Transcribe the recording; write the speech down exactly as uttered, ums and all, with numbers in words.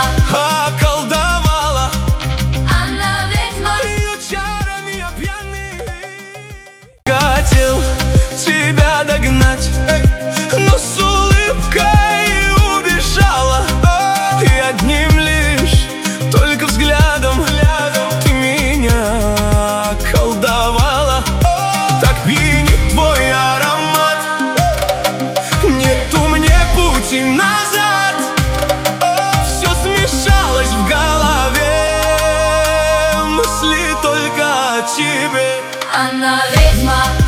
околдовала. Она ведьма. Ее чарами я пьяный. Хотел тебя догнать, но с улыбкой убежала. И одним лишь только взглядом ты меня околдовала. Так пьянит твой аромат, нету мне пути назад. Все смешалось в голове, мысли только о тебе. Она ведьма.